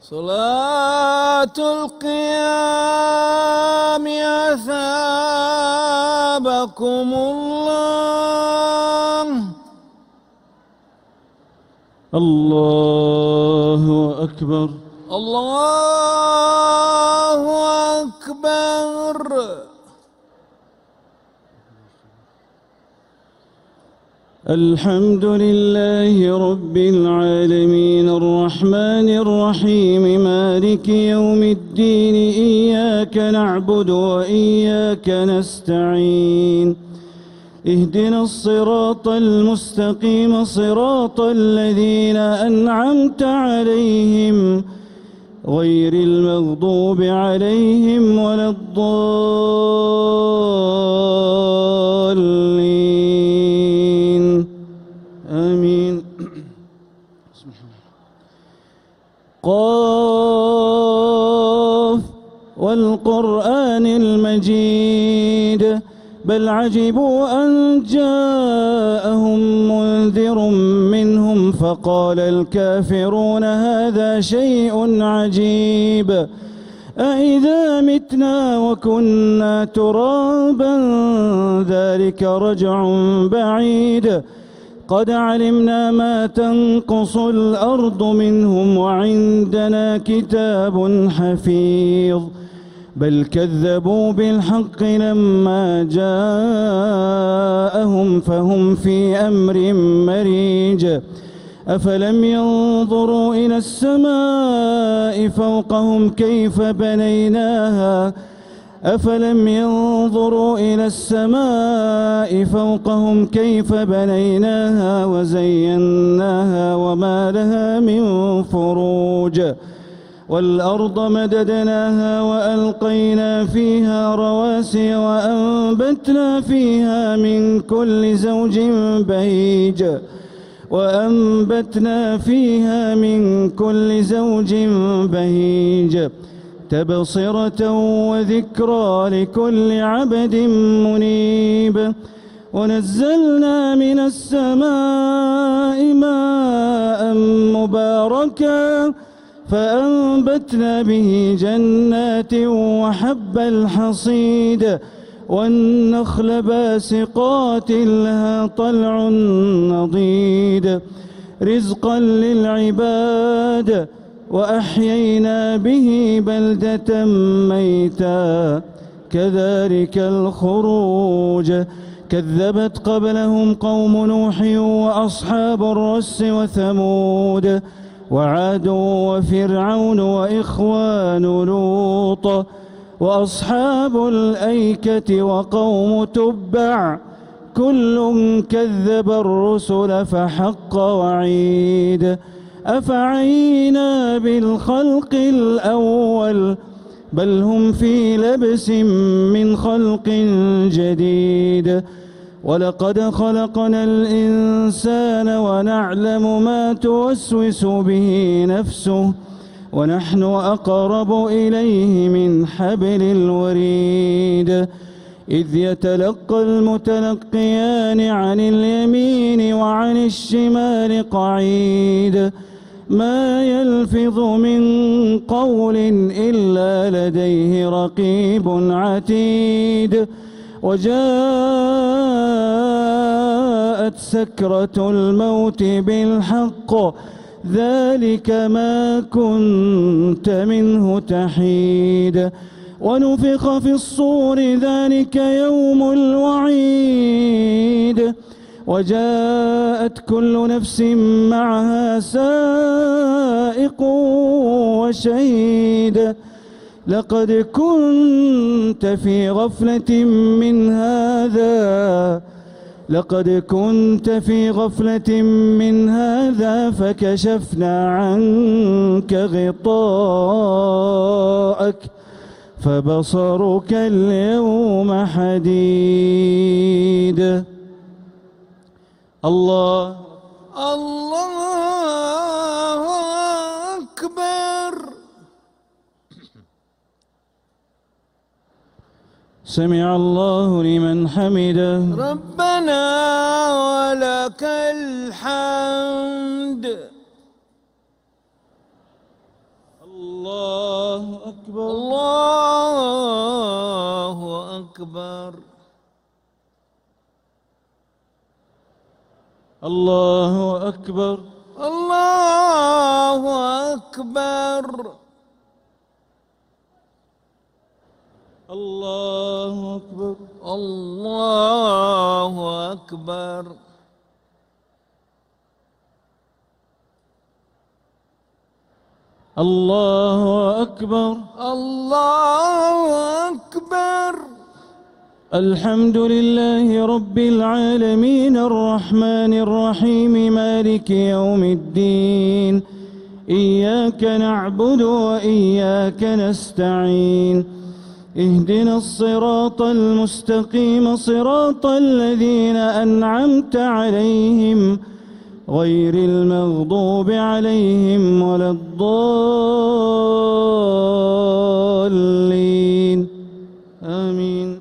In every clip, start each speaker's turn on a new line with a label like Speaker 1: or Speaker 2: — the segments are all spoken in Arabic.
Speaker 1: صلاة القيام أثابكم الله.
Speaker 2: الله أكبر.
Speaker 1: الله أكبر.
Speaker 2: الحمد لله رب العالمين الرحمن الرحيم مالك يوم الدين إياك نعبد وإياك نستعين اهدنا الصراط المستقيم صراط الذين أنعمت عليهم غير المغضوب عليهم ولا الضالين آمين. قاف والقرآن المجيد بل عجبوا أن جاءهم منذر منهم فقال الكافرون هذا شيء عجيب أإذا متنا وكنا ترابا ذلك رجع بعيد قد علمنا ما تنقص الأرض منهم وعندنا كتاب حفيظ بل كذبوا بالحق لما جاءهم فهم في أمر مريج أفلم ينظروا إلى السماء فوقهم كيف بنيناها أفلم ينظروا إلى السماء فوقهم كيف بنيناها وزيناها وما لها من فروج والأرض مددناها وألقينا فيها رواسي وأنبتنا فيها من كل زوج بهيج تبصرة وذكرى لكل عبد منيب ونزلنا من السماء ماء مباركا فأنبتنا به جنات وحب الحصيد والنخل باسقات لها طلع نضيد رزقا للعباد وأحيينا به بلدة ميتا كذلك الخروج كذبت قبلهم قوم نوح وأصحاب الرس وثمود وعاد وفرعون وإخوان لوط وأصحاب الأيكة وقوم تبع كل كذب الرسل فحق وعيد أفعينا بالخلق الأول بل هم في لبس من خلق جديد ولقد خلقنا الإنسان ونعلم ما توسوس به نفسه ونحن أقرب إليه من حبل الوريد إذ يتلقى المتلقيان عن اليمين وعن الشمال قعيد ما يلفظ من قول إلا لديه رقيب عتيد وجاءت سكرة الموت بالحق ذلك ما كنت منه تحيد ونفخ في الصور ذلك يوم الوعيد وجاءت كل نفس معها سائق وشهيد لقد كنت في غفلة من هذا فكشفنا عنك غطاءك فبصرك اليوم حديد. الله
Speaker 1: أكبر.
Speaker 2: سمع الله لمن حمده
Speaker 1: ربنا ولك الحمد.
Speaker 2: أكبر.
Speaker 1: الله أكبر.
Speaker 2: الله أكبر.
Speaker 1: الله أكبر.
Speaker 2: الله أكبر.
Speaker 1: الله أكبر.
Speaker 2: الله أكبر.
Speaker 1: الله أكبر.
Speaker 2: الحمد لله رب العالمين الرحمن الرحيم مالك يوم الدين إياك نعبد وإياك نستعين اهدنا الصراط المستقيم صراط الذين أنعمت عليهم غير المغضوب عليهم ولا الضالين آمين.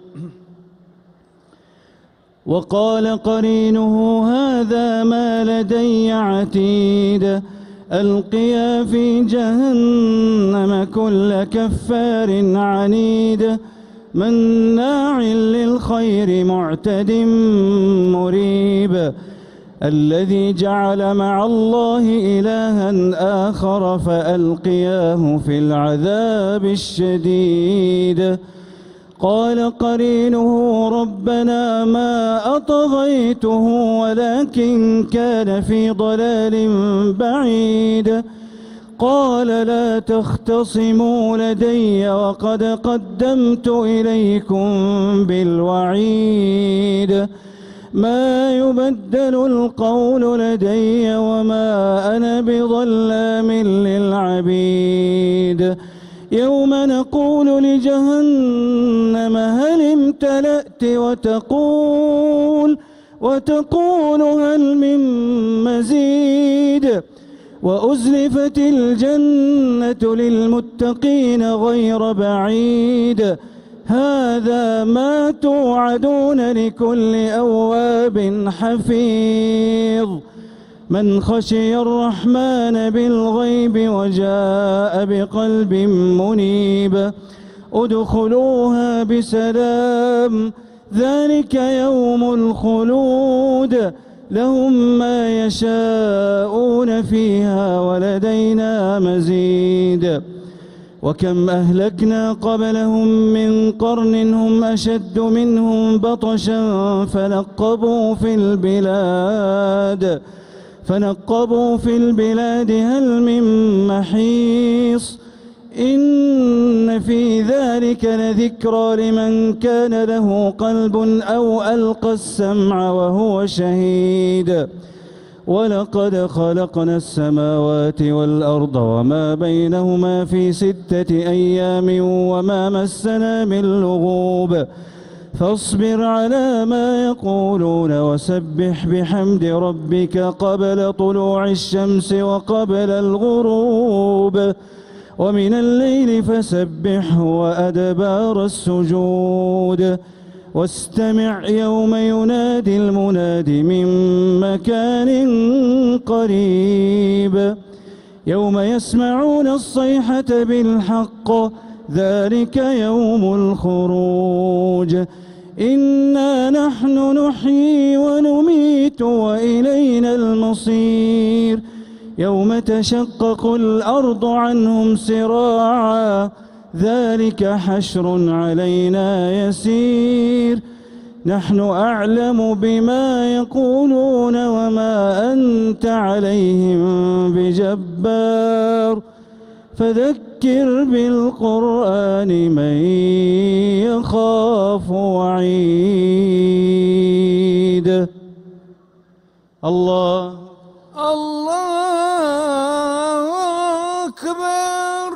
Speaker 2: وقال قرينه هذا ما لدي عتيد ألقيا في جهنم كل كفار عنيد مناع للخير معتد مريب الذي جعل مع الله إلها آخر فألقياه في العذاب الشديد. قال قرينه ربنا ما أطغيته ولكن كان في ضلال بعيد. قال لا تختصموا لدي وقد قدمت إليكم بالوعيد ما يبدل القول لدي وما أنا بظلام للعبيد. يوم نقول لجهنم هل امتلأت وتقول هل من مزيد وأزلفت الجنة للمتقين غير بعيد هذا ما توعدون لكل أواب حفيظ من خشي الرحمن بالغيب وجاء بقلب منيب ادخلوها بسلام ذلك يوم الخلود لهم ما يشاءون فيها ولدينا مزيد. وكم أهلكنا قبلهم من قرن هم أشد منهم بطشا فنقبوا في البلاد هل من محيص إن في ذلك لذكرى لمن كان له قلب أو ألقى السمع وهو شهيد. ولقد خلقنا السماوات والأرض وما بينهما في 6 أيام وما مسنا من لغوب فاصبر على ما يقولون وسبح بحمد ربك قبل طلوع الشمس وقبل الغروب ومن الليل فسبحه وأدبار السجود واستمع يوم ينادي المناد من مكان قريب يوم يسمعون الصيحة بالحق ذلك يوم الخروج إنا نحن نحيي ونميت وإلينا المصير يوم تشقق الأرض عنهم سراعا ذلك حشر علينا يسير نحن أعلم بما يقولون وما أنت عليهم بجبار فذكر بالقرآن من يخاف وعيد. الله
Speaker 1: أكبر.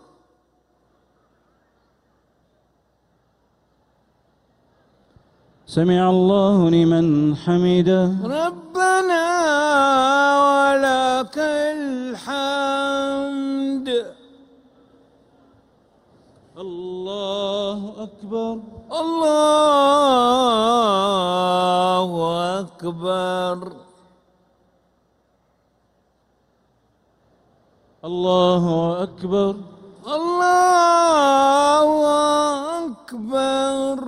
Speaker 2: سمع الله لمن حمده
Speaker 1: ربنا ولك الحمد.
Speaker 2: الله أكبر.
Speaker 1: الله أكبر.
Speaker 2: الله أكبر.
Speaker 1: الله أكبر.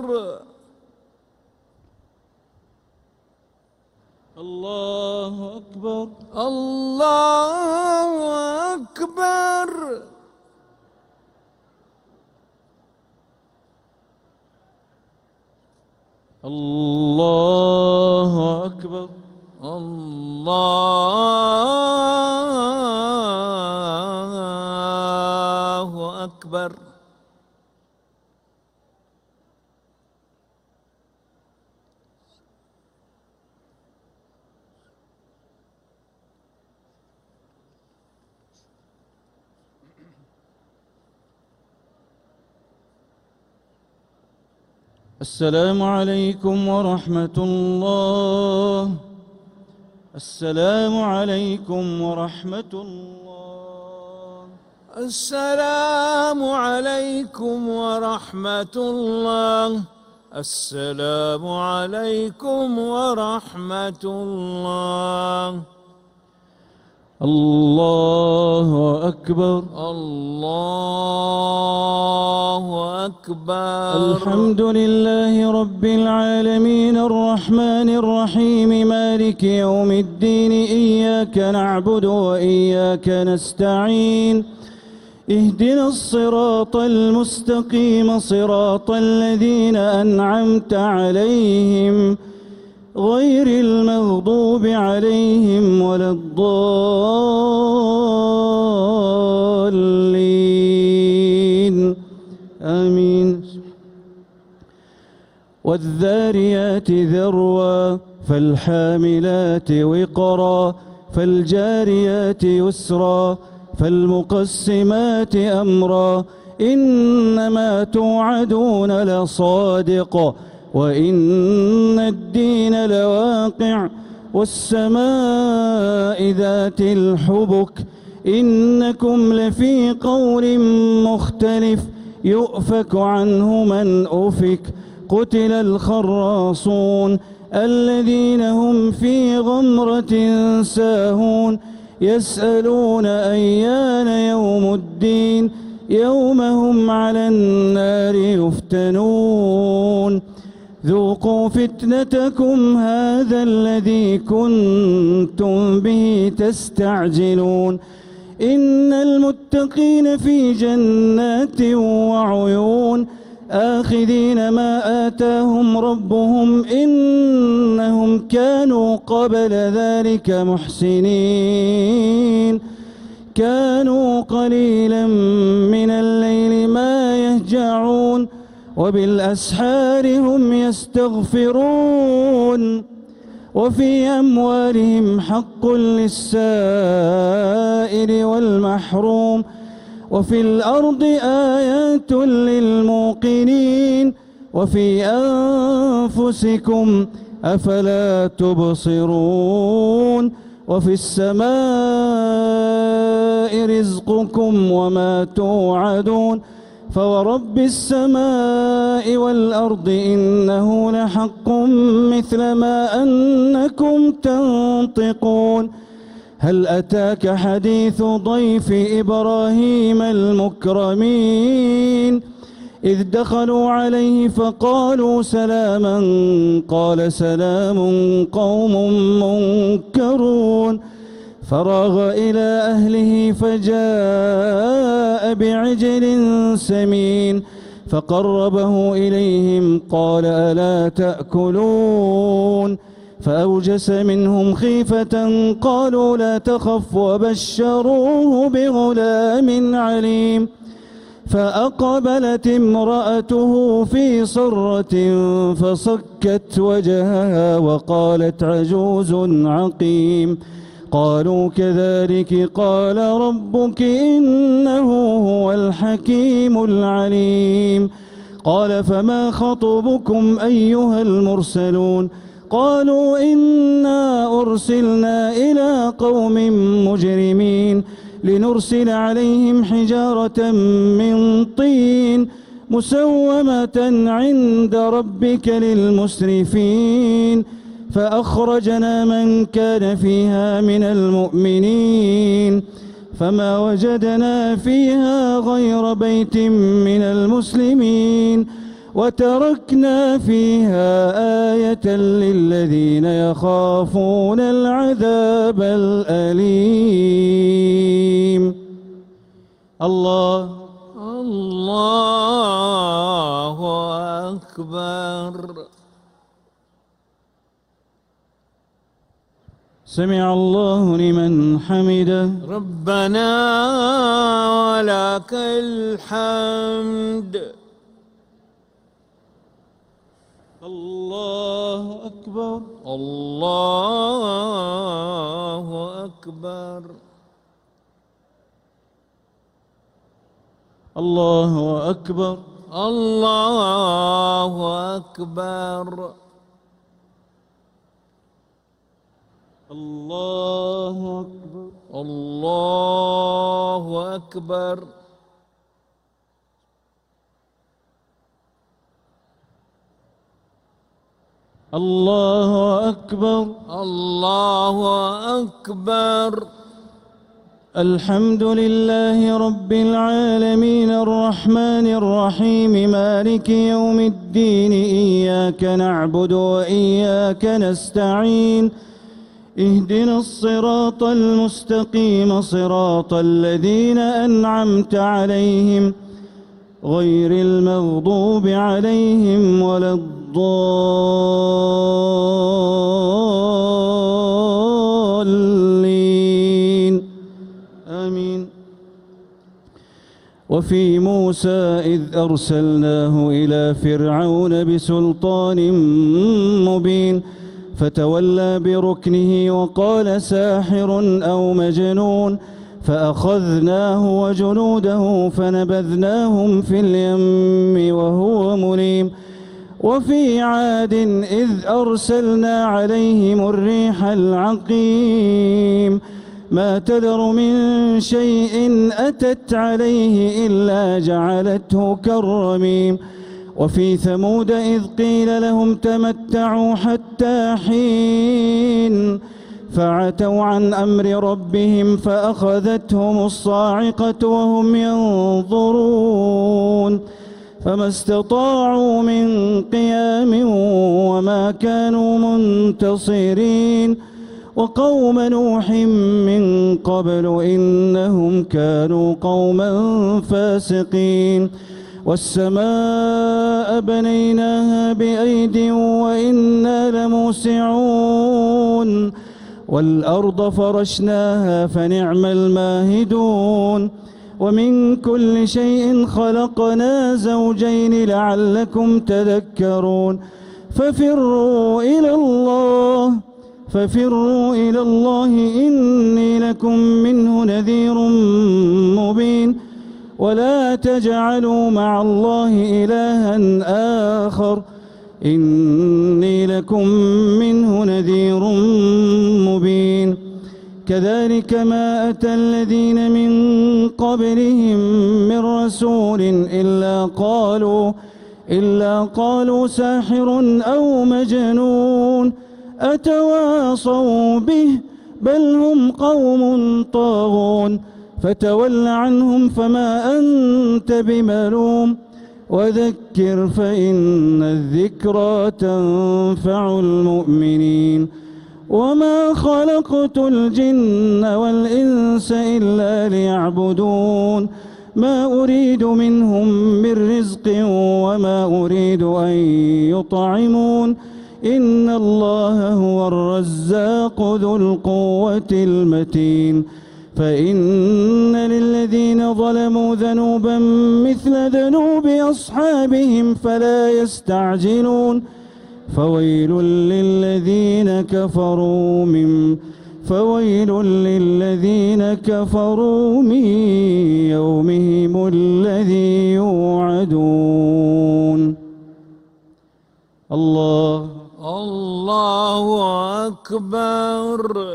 Speaker 2: الله أكبر.
Speaker 1: الله أكبر.
Speaker 2: الله أكبر.
Speaker 1: الله أكبر.
Speaker 2: السلام عليكم ورحمة الله. السلام عليكم ورحمة الله.
Speaker 1: السلام عليكم ورحمة الله. السلام عليكم ورحمة الله.
Speaker 2: الله أكبر.
Speaker 1: الله أكبر.
Speaker 2: الحمد لله رب العالمين الرحمن الرحيم مالك يوم الدين إياك نعبد وإياك نستعين اهدنا الصراط المستقيم صراط الذين أنعمت عليهم غير المغضوب عليهم ولا الضالين آمين. والذاريات ذروا فالحاملات وقرا فالجاريات يسرا فالمقسمات أمرا إنما توعدون لصادق وإن الدين لواقع والسماء ذات الحبك إنكم لفي قول مختلف يؤفك عنه من أفك قتل الخراصون الذين هم في غمرة ساهون يسألون أيان يوم الدين يوم هم على النار يفتنون ذوقوا فتنتكم هذا الذي كنتم به تستعجلون إن المتقين في جنات وعيون آخذين ما آتاهم ربهم إنهم كانوا قبل ذلك محسنين كانوا قليلا من الليل ما يهجعون وبالأسحار هم يستغفرون وفي أموالهم حق للسائل والمحروم وفي الأرض آيات للموقنين وفي أنفسكم أفلا تبصرون وفي السماء رزقكم وما توعدون فورب السماء والأرض إنه لحق مثل ما أنكم تنطقون هل أتاك حديث ضيف إبراهيم المكرمين إذ دخلوا عليه فقالوا سلاما قال سلام قوم منكرون فراغ إلى أهله فجاء بعجل سمين فقربه إليهم قال ألا تأكلون فأوجس منهم خيفة قالوا لا تخف وبشروه بغلام عليم فأقبلت امرأته في صرة فصكت وجهها وقالت عجوز عقيم قالوا كذلك قال ربك إنه هو الحكيم العليم قال فما خطبكم أيها المرسلون قالوا إنا أرسلنا إلى قوم مجرمين لنرسل عليهم حجارة من طين مسومة عند ربك للمسرفين فأخرجنا من كان فيها من المؤمنين فما وجدنا فيها غير بيت من المسلمين وتركنا فيها آية للذين يخافون العذاب الأليم. الله
Speaker 1: أكبر.
Speaker 2: سمع الله لمن حمده.
Speaker 1: ربنا ولك الحمد.
Speaker 2: الله أكبر.
Speaker 1: الله أكبر.
Speaker 2: الله أكبر.
Speaker 1: الله أكبر.
Speaker 2: الله أكبر.
Speaker 1: الله أكبر.
Speaker 2: الله أكبر.
Speaker 1: الله أكبر.
Speaker 2: الحمد لله رب العالمين الرحمن الرحيم مالك يوم الدين إياك نعبد وإياك نستعين اهدنا الصراط المستقيم صراط الذين أنعمت عليهم غير المغضوب عليهم ولا الضالين آمين. وفي موسى إذ أرسلناه إلى فرعون بسلطان مبين فتولى بركنه وقال ساحر أو مجنون فأخذناه وجنوده فنبذناهم في اليم وهو مليم. وفي عاد إذ أرسلنا عليهم الريح العقيم ما تذر من شيء أتت عليه إلا جعلته كالرميم. وفي ثمود إذ قيل لهم تمتعوا حتى حين فعتوا عن أمر ربهم فأخذتهم الصاعقة وهم ينظرون فما استطاعوا من قيام وما كانوا منتصرين. وقوم نوح من قبل إنهم كانوا قوما فاسقين. والسماء بنيناها بأيد وإنا لموسعون والأرض فرشناها فنعم الماهدون. ومن كل شيء خلقنا زوجين لعلكم تذكرون. ففروا إلى الله إني لكم منه نذير مبين. ولا تجعلوا مع الله إلها آخر إني لكم منه نذير مبين. كذلك ما أتى الذين من قبلهم من رسول إلا قالوا ساحر أو مجنون أتواصوا به بل هم قوم طاغون. فتول عنهم فما أنت بملوم وذكر فإن الذكرى تنفع المؤمنين. وما خلقت الجن والإنس إلا ليعبدون ما أريد منهم من رزق وما أريد أن يطعمون إن الله هو الرزاق ذو القوة المتين. فإن للذين ظلموا ذنوبا مثل ذنوب أصحابهم فلا يستعجلون. فويل للذين كفروا من يومهم الذي يوعدون. الله
Speaker 1: أكبر.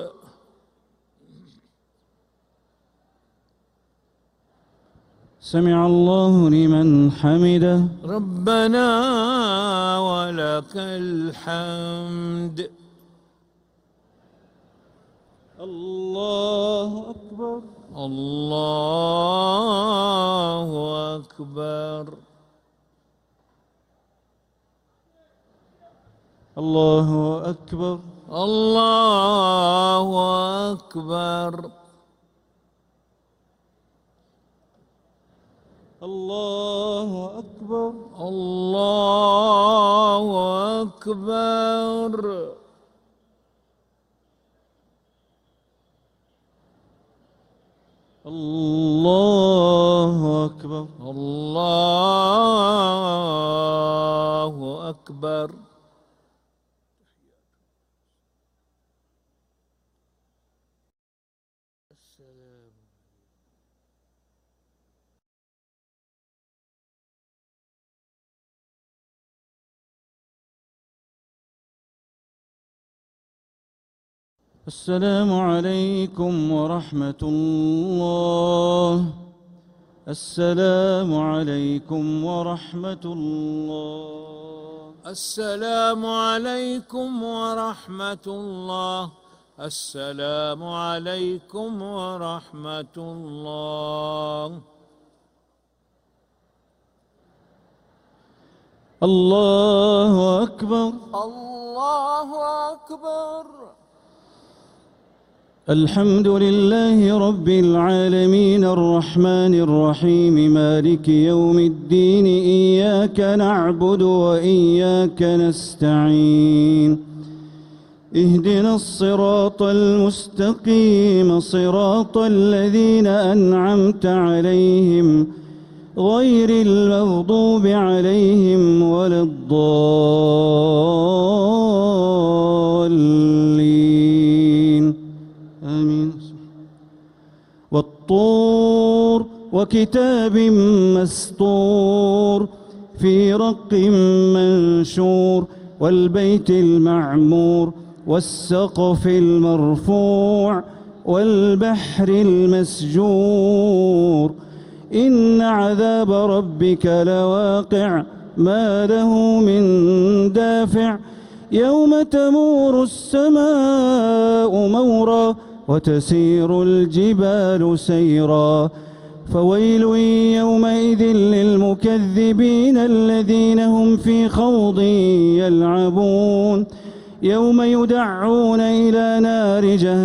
Speaker 2: سمع الله لمن حمده.
Speaker 1: ربنا ولك الحمد.
Speaker 2: الله أكبر.
Speaker 1: الله أكبر.
Speaker 2: الله أكبر.
Speaker 1: الله أكبر.
Speaker 2: الله أكبر.
Speaker 1: الله أكبر.
Speaker 2: الله أكبر.
Speaker 1: الله أكبر.
Speaker 2: السلام عليكم ورحمة الله. السلام عليكم ورحمة الله.
Speaker 1: السلام عليكم ورحمة الله. السلام عليكم ورحمة الله.
Speaker 2: الله أكبر.
Speaker 1: الله أكبر.
Speaker 2: الحمد لله رب العالمين الرحمن الرحيم مالك يوم الدين إياك نعبد وإياك نستعين اهدنا الصراط المستقيم صراط الذين أنعمت عليهم غير المغضوب عليهم ولا الضالين آمين. والطور وكتاب مسطور في رق منشور والبيت المعمور والسقف المرفوع والبحر المسجور إن عذاب ربك لواقع ما له من دافع يوم تمور السماء مورا وتسير الجبال سيرا فويل يومئذ للمكذبين الذين هم في خوض يلعبون يوم يدعون إلى نار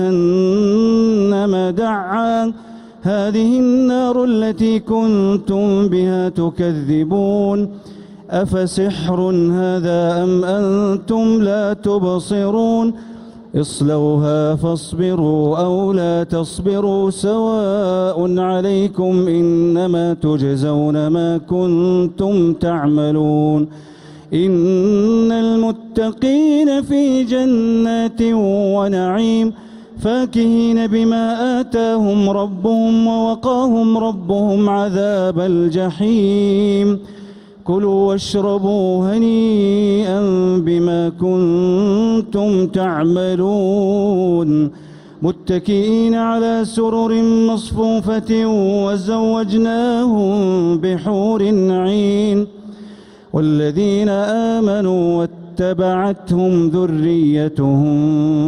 Speaker 2: جهنم دعا هذه النار التي كنتم بها تكذبون أفسحر هذا أم أنتم لا تبصرون اصلوها فاصبروا أو لا تصبروا سواء عليكم إنما تجزون ما كنتم تعملون إن المتقين في جنات ونعيم فاكهين بما آتاهم ربهم ووقاهم ربهم عذاب الجحيم كلوا واشربوا هنيئا بما كنتم تعملون متكئين على سرر مصفوفة وزوجناهم بحور عين والذين آمنوا واتبعتهم ذريتهم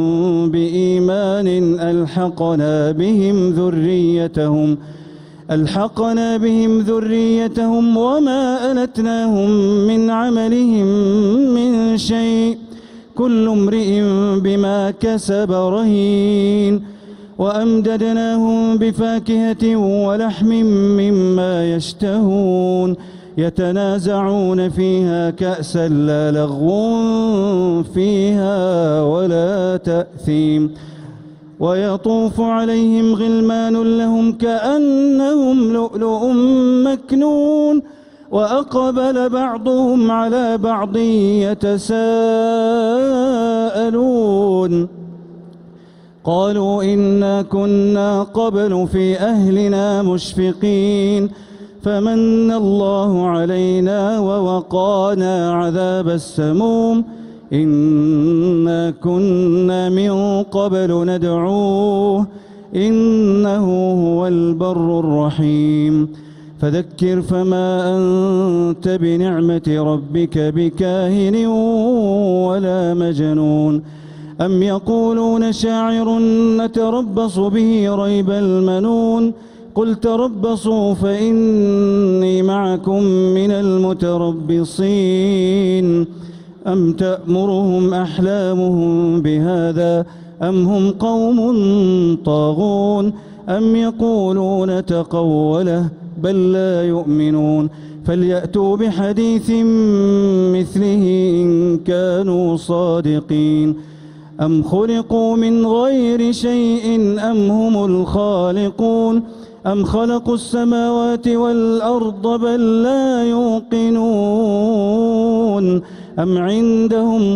Speaker 2: بإيمان ألحقنا بهم ذريتهم وما ألتناهم من عملهم من شيء كل امرئ بما كسب رهين وأمددناهم بفاكهة ولحم مما يشتهون يتنازعون فيها كأسا لا لغو فيها ولا تأثيم ويطوف عليهم غلمان لهم كأنهم لؤلؤ مكنون وأقبل بعضهم على بعض يتساءلون قالوا إنا كنا قبل في أهلنا مشفقين فمن الله علينا ووقانا عذاب السموم إنا كنا من قبل ندعوه إنه هو البر الرحيم فذكر فما أنت بنعمة ربك بكاهن ولا مجنون أم يقولون شاعر نتربص به ريب المنون قل تربصوا فإني معكم من المتربصين أم تأمرهم أحلامهم بهذا أم هم قوم طاغون أم يقولون تقوله بل لا يؤمنون فليأتوا بحديث مثله إن كانوا صادقين أم خلقوا من غير شيء أم هم الخالقون أم خلقوا السماوات والأرض بل لا يوقنون أم عندهم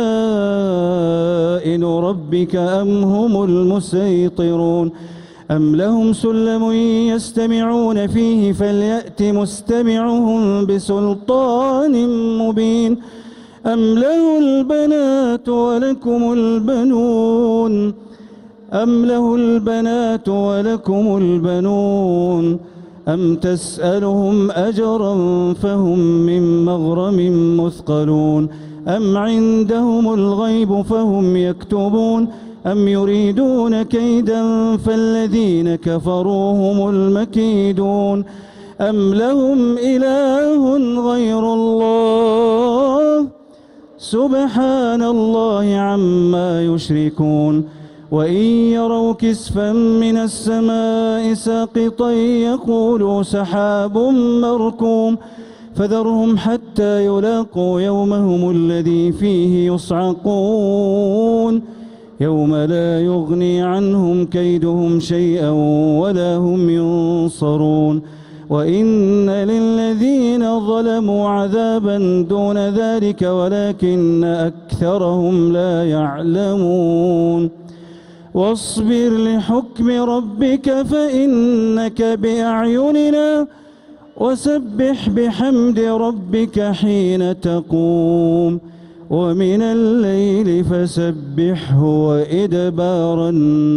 Speaker 2: خزائن ربك أم هم المسيطرون أم لهم سلم يستمعون فيه فليأت مستمعهم بسلطان مبين أم له البنات ولكم البنون أم له البنات ولكم البنون أم تسألهم أجرا فهم من مغرم مثقلون أم عندهم الغيب فهم يكتبون أم يريدون كيدا فالذين كفروا هم المكيدون أم لهم إله غير الله سبحان الله عما يشركون وإن يروا كسفا من السماء ساقطا يقولوا سحاب مركوم فذرهم حتى يلاقوا يومهم الذي فيه يصعقون يوم لا يغني عنهم كيدهم شيئا ولا هم ينصرون وإن للذين ظلموا عذابا دون ذلك ولكن أكثرهم لا يعلمون واصبر لحكم ربك فإنك بأعيننا وسبح بحمد ربك حين تقوم ومن الليل فسبحه وإدبار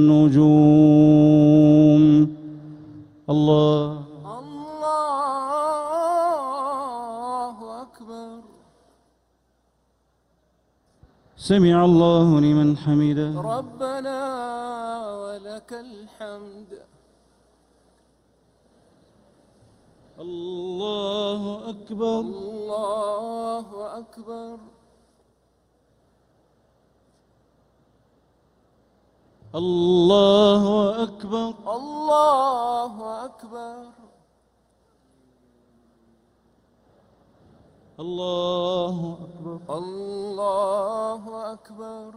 Speaker 2: النجوم الله
Speaker 1: أكبر.
Speaker 2: سمع الله لمن حمده
Speaker 1: ربنا ولك الحمد.
Speaker 2: الله أكبر.
Speaker 1: الله أكبر.
Speaker 2: الله أكبر.
Speaker 1: الله أكبر.
Speaker 2: الله أكبر.
Speaker 1: الله أكبر.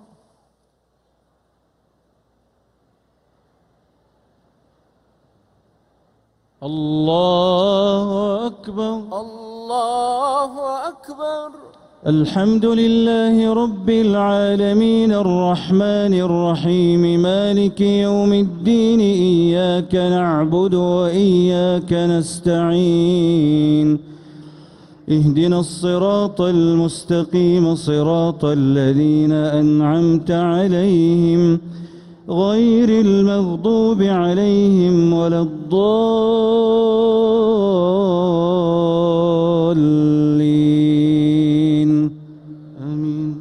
Speaker 2: الله أكبر.
Speaker 1: الله أكبر.
Speaker 2: الحمد لله رب العالمين الرحمن الرحيم مالك يوم الدين إياك نعبد وإياك نستعين اهدنا الصراط المستقيم صراط الذين أنعمت عليهم غير المغضوب عليهم ولا الضالين آمين.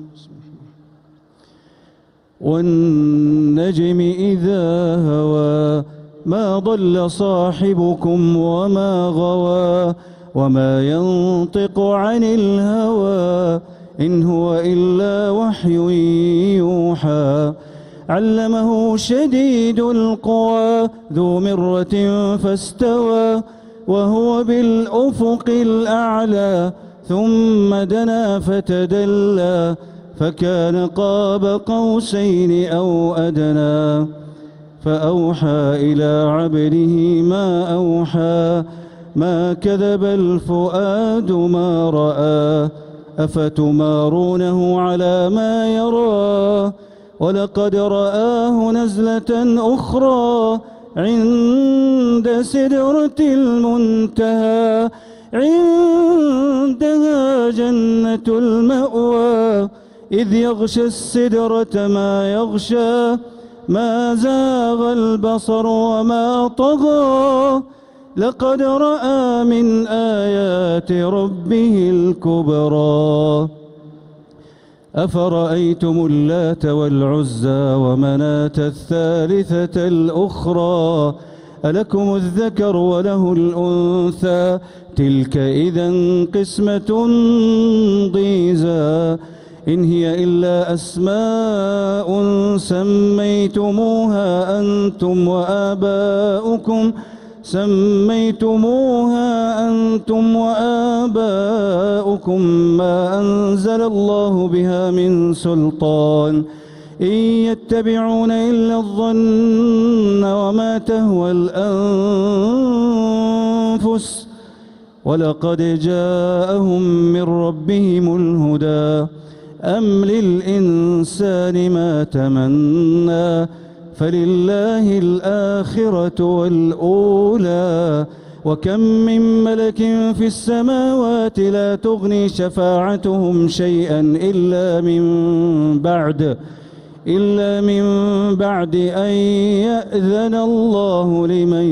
Speaker 2: والنجم إذا هوى ما ضل صاحبكم وما غوى وما ينطق عن الهوى إن هو إلا وحي يوحى علمه شديد القوى ذو مرة فاستوى وهو بالأفق الأعلى ثم دنا فتدلى فكان قاب قوسين أو أدنى فأوحى إلى عبده ما أوحى ما كذب الفؤاد ما رأى أفتمارونه على ما يرى ولقد رآه نزلة أخرى عند سدرة المنتهى عندها جنة المأوى إذ يغشى السدرة ما يغشى ما زاغ البصر وما طغى لقد رأى من آيات ربه الكبرى أفرأيتم اللات والعزى ومناة الثالثة الأخرى ألكم الذكر وله الأنثى تلك إذا قسمة ضيزى إن هي إلا أسماء سميتموها أنتم وآباؤكم ما أنزل الله بها من سلطان إن يتبعون إلا الظن وما تهوى الأنفس ولقد جاءهم من ربهم الهدى أم للإنسان ما تمنى فلله الآخرة والأولى وكم من ملك في السماوات لا تغني شفاعتهم شيئا إلا من بعد أن يأذن الله لمن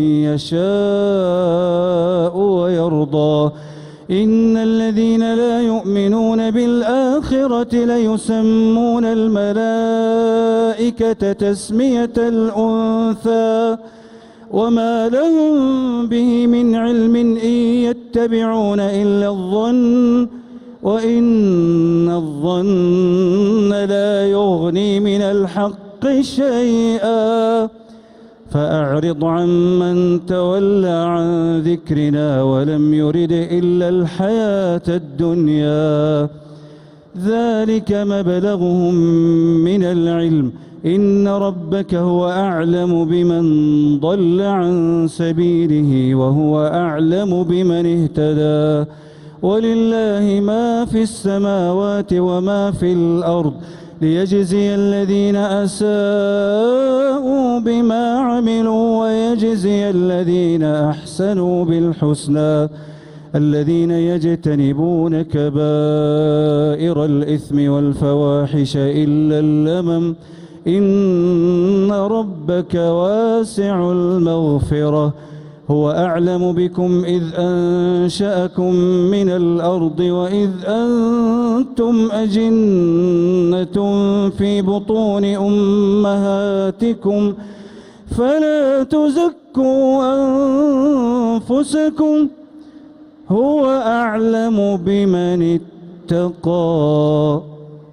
Speaker 2: يشاء ويرضى إن الذين لا يؤمنون بالآخرة ليسمون الملائكة تسمية الأنثى وما لهم به من علم إن يتبعون إلا الظن وإن الظن لا يغني من الحق شيئا فأعرض عمن تولى عن ذكرنا ولم يرد إلا الحياة الدنيا ذلك مبلغهم من العلم إن ربك هو أعلم بمن ضل عن سبيله وهو أعلم بمن اهتدى ولله ما في السماوات وما في الأرض ليجزي الذين أساءوا بما عملوا ويجزي الذين أحسنوا بالحسنى الذين يجتنبون كبائر الإثم والفواحش إلا اللمم إن ربك واسع المغفرة هو أعلم بكم إذ أنشأكم من الأرض وإذ أنتم أجنة في بطون أمهاتكم فلا تزكوا أنفسكم هو أعلم بمن اتقى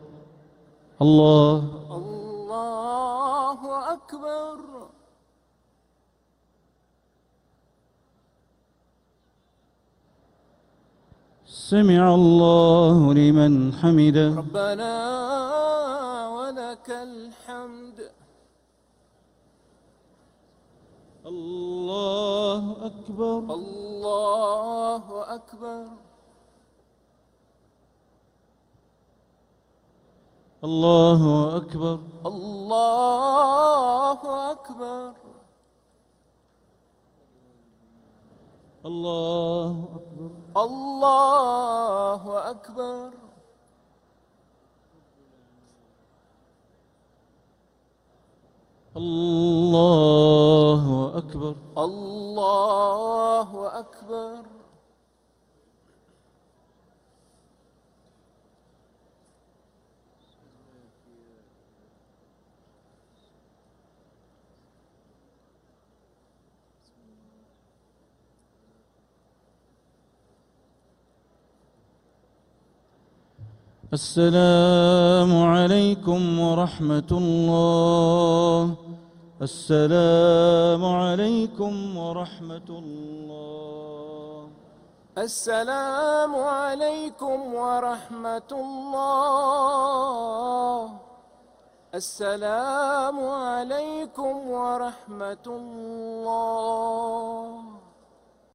Speaker 2: الله
Speaker 1: أكبر.
Speaker 2: سمع الله لمن حمده
Speaker 1: ربنا ولك الحمد.
Speaker 2: الله أكبر
Speaker 1: الله أكبر.
Speaker 2: الله أكبر
Speaker 1: الله أكبر.
Speaker 2: الله أكبر
Speaker 1: الله أكبر.
Speaker 2: الله أكبر
Speaker 1: الله أكبر.
Speaker 2: السلام عليكم ورحمة الله. السلام عليكم ورحمة الله.
Speaker 1: السلام عليكم ورحمة الله. السلام عليكم ورحمة الله.